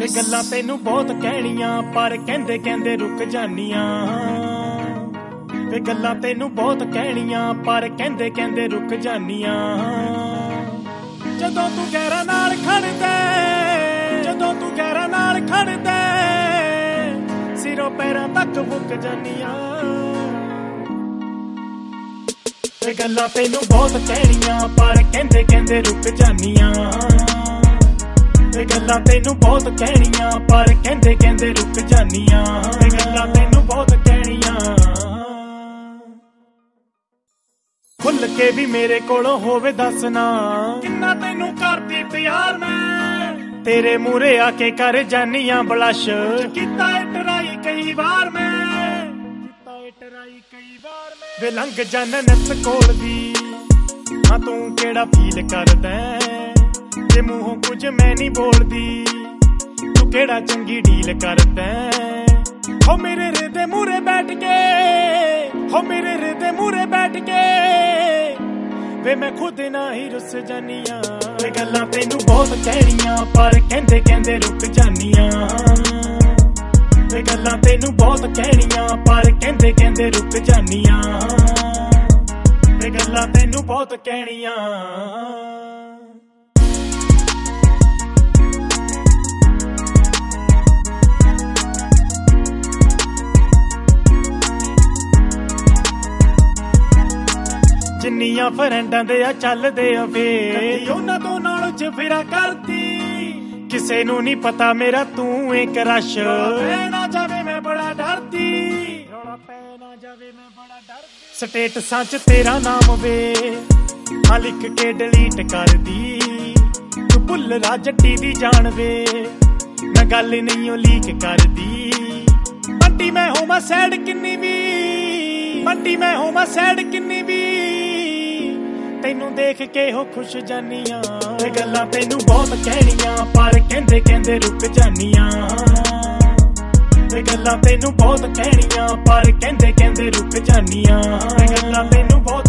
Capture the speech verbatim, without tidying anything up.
ਤੇ ਗੱਲਾਂ ਤੈਨੂੰ ਬਹੁਤ ਕਹਿਣੀਆਂ ਪਰ ਕਹਿੰਦੇ ਕਹਿੰਦੇ ਰੁਕ ਜਾਨੀਆਂ ਤੇ ਗੱਲਾਂ ਤੈਨੂੰ ਬਹੁਤ ਕਹਿਣੀਆਂ ਪਰ ਕਹਿੰਦੇ ਕਹਿੰਦੇ ਰੁਕ ਜਾਨੀਆਂ ਜਦੋਂ ਤੂੰ ਗੈਰਾਂ ਨਾਲ ਖੜਦਾ ਜਦੋਂ ਤੂੰ ਗੈਰਾਂ ਨਾਲ ਖੜਦਾ ਸਿਰੋਂ ਪੈਰਾਂ ਤੱਕ ਮੁੱਕ ਜਾਨੀਆਂ ਤੇ ਗੱਲਾਂ ਤੈਨੂੰ ਬਹੁਤ ਕਹਿਣੀਆਂ ਪਰ ਕਹਿੰਦੇ ਕਹਿੰਦੇ ਰੁਕ ਜਾਨੀਆਂ ਤੇ ਗੱਲਾਂ ਤੈਨੂੰ ਬਹੁਤ ਕਹਿਣੀਆਂ ਪਰ ਕਹਿੰਦੇ ਕਹਿੰਦੇ ਰੁਕ ਜਾਨੀਆਂ ਤੇ ਗੱਲਾਂ ਤੈਨੂੰ ਬਹੁਤ ਕਹਿਣੀਆਂ ਖੁੱਲ ਕੇ ਵੀ ਮੇਰੇ ਕੋਲੋਂ ਹੋਵੇ ਦੱਸਣਾ ਕਿੰਨਾ ਤੈਨੂੰ ਕਰਦੀ ਪਿਆਰ ਮੈਂ ਤੇਰੇ ਮੂਹਰੇ ਆ ਕੇ ਕਰ ਜਾਨੀਆਂ ਬਲਸ਼ ਕੀਤਾ ਏ ਟਰਾਈ ਕਈ ਵਾਰ ਮੈਂ ਕੀਤਾ ਏ ਟਰਾਈ ਕਈ ਵਾਰ ਮੈਂ ਵੇ ਲੰਘ ਜਾਣ ਨਿੱਤ ਕੋਲ ਦੀ ਹਾਂ ਤੂੰ ਕਿਹੜਾ ਫੀਲ ਕਰਦਾ ਜੇ ਮੂੰਹੋਂ ਕੁਝ ਮੈਂ ਨਹੀਂ ਬੋਲਦੀ ਤੂੰ ਕਿਹੜਾ ਚੰਗੀ ਡੀਲ ਕਰਦਾ ਹੋ ਮੇਰੇ ਰੇ ਦੇ ਮੂਹਰੇ ਬੈਠ ਕੇ ਹੋ ਮੇਰੇ ਰੇ ਦੇ ਮੂਹਰੇ ਬੈਠ ਕੇ ਵੇ ਮੈਂ ਖੁਦ ਨਾ ਹੀ ਰੁੱਸ ਜਾਨੀਆਂ ਤੇ ਗੱਲਾਂ ਤੈਨੂੰ ਬਹੁਤ ਕਹਿਣੀਆਂ ਪਰ ਕਹਿੰਦੇ ਕਹਿੰਦੇ ਰੁਕ ਜਾਨੀਆਂ ਤੇ ਗੱਲਾਂ ਤੈਨੂੰ ਬਹੁਤ ਕਹਿਣੀਆਂ ਪਰ ਕਹਿੰਦੇ ਕਹਿੰਦੇ ਰੁਕ ਜਾਨੀਆਂ ਤੇ ਗੱਲਾਂ ਤੈਨੂੰ ਬਹੁਤ ਕਹਿਣੀਆਂ ਜਿੰਨੀਆਂ ਫਰੈਂਡਾਂ ਦੇ ਆ ਚੱਲਦੇ ਆ ਫੇਰ ਉਹਨਾਂ ਤੋਂ ਨਾਲ ਚਫੇਰਾ ਕਰਦੀ ਕਿਸੇ ਨੂੰ ਨਹੀਂ ਪਤਾ ਮੇਰਾ ਤੂੰ ਏ ਕਰਸ਼ ਪੈ ਨਾ ਜਾਵੇ ਮੈਂ ਬੜਾ ਡਰਦੀ ਰੌਲਾ ਪੈ ਨਾ ਜਾਵੇ ਮੈਂ ਬੜਾ ਡਰਦੀ ਸਟੇਟਸਾਂ 'ਚ ਤੇਰਾ ਨਾਮ ਵੇ ਆ ਲਿਖ ਕੇ ਡਿਲੀਟ ਕਰਦੀ ਤੂੰ ਭੁੱਲ ਰਾ ਜੱਟੀ ਦੀ ਜਾਣ ਵੇ ਮੈਂ ਗੱਲ ਨਹੀਂ ਉਹ ਲੀਕ ਕਰਦੀ ਬੰਟੀ ਮੈਂ ਹੋਵਾਂ ਸੈਡ ਕਿੰਨੀ ਵੀ ਬੰਟੀ ਮੈਂ ਹੋਵਾਂ ਸੈਡ ਕਿੰਨੀ ਵੀ ਤੈਨੂੰ ਦੇਖ ਕੇ ਹੋ ਖੁਸ਼ ਜਾਨੀਆਂ ਤੇ ਗੱਲਾਂ ਤੈਨੂੰ ਬਹੁਤ ਕਹਿਣੀਆਂ ਪਰ ਕਹਿੰਦੇ ਕਹਿੰਦੇ ਰੁਕ ਜਾਨੀਆਂ ਤੇ ਗੱਲਾਂ ਤੈਨੂੰ ਬਹੁਤ ਕਹਿਣੀਆਂ ਪਰ ਕਹਿੰਦੇ ਕਹਿੰਦੇ ਰੁਕ ਜਾਨੀਆਂ ਤੇ ਗੱਲਾਂ ਤੈਨੂੰ ਬਹੁਤ